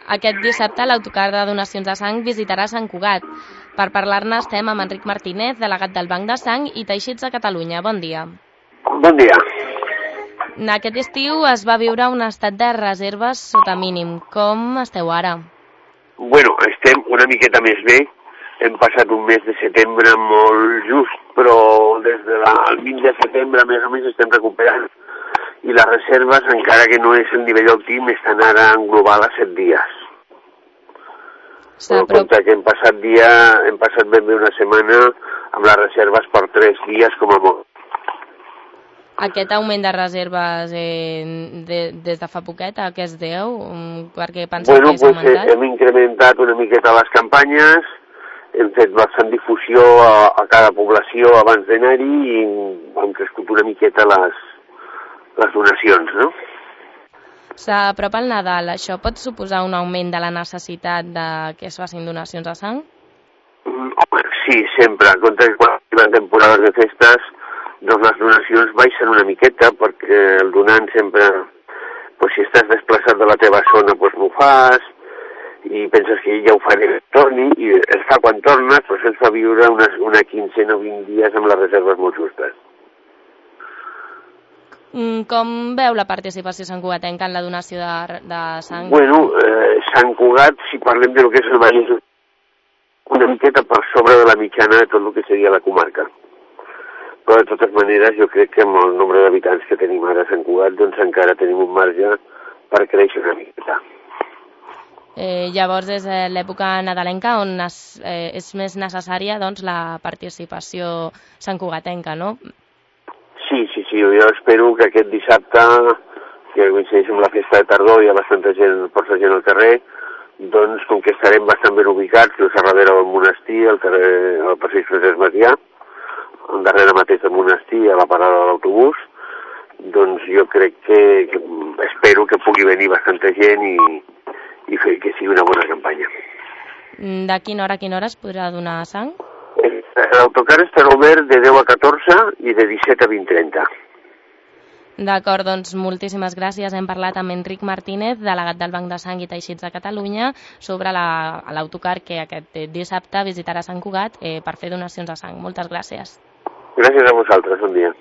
Aquest dissabte l'autocar de donacions de sang visitarà Sant Cugat. Per parlar-ne estem amb Enric Martínez, delegat del Banc de Sang i Teixits de Catalunya. Bon dia. Bon dia. Aquest estiu es va viure un estat de reserves sota mínim. Com esteu ara? Bueno, estem una miqueta més bé. Hem passat un mes de setembre molt just, però des del 20 de setembre més o menys estem recuperant. I les reserves, encara que no és el nivell òptim, estan ara en global a 7 dies. Però compte que hem passat ben bé una setmana amb les reserves per 3 dies com a molt. Aquest augment de reserves des de fa poquet, a què es deu? Perquè penseu que és augmentat? Hem incrementat una miqueta les campanyes, hem fet bastant difusió a cada població abans d'anar-hi i hem crescut una miqueta les donacions, no? S'apropa el Nadal. Això pot suposar un augment de la necessitat de que es facin donacions de sang? Home, sí, sempre. En compte que quan arriben temporades de festes, doncs les donacions baixen una miqueta, perquè el donant sempre, doncs si estàs desplaçat de la teva zona, doncs m'ho fas, i penses que ja ho faré que torni, i es fa quan tornes, però se'ns fa viure una quincena o 20 dies amb les reserves molt justes. Com veu la participació santcugatenca en la donació de sang? Bueno, Sant Cugat, si parlem de lo que és el Vallès, una miqueta per sobre de la mitjana de tot el que seria la comarca. Però de totes maneres jo crec que amb el nombre d'habitants que tenim ara a Sant Cugat, doncs encara tenim un marge per créixer una miqueta. Llavors és l'època nadalenca on és més necessària doncs, la participació santcugatenca, no? Sí, jo espero que aquest dissabte, que coincideix amb la festa de tardor, hi ha bastanta gent, força gent al carrer, doncs com que estarem bastant ben ubicats, que és a darrere del monestir, al passeig Francesc Macià, darrere mateix del monestir, a la parada de l'autobús, doncs jo crec que espero que pugui venir bastanta gent i fer que sigui una bona campanya. De quina hora a quina hora es podrà donar sang? L'autocar estarà obert de 10 a 14 i de 17 a 20:30. D'acord, doncs moltíssimes gràcies. Hem parlat amb Enric Martínez, delegat del Banc de Sang i Teixits de Catalunya, sobre l'autocar que aquest dissabte visitarà Sant Cugat per fer donacions de sang. Moltes gràcies. Gràcies a vosaltres, bon dia.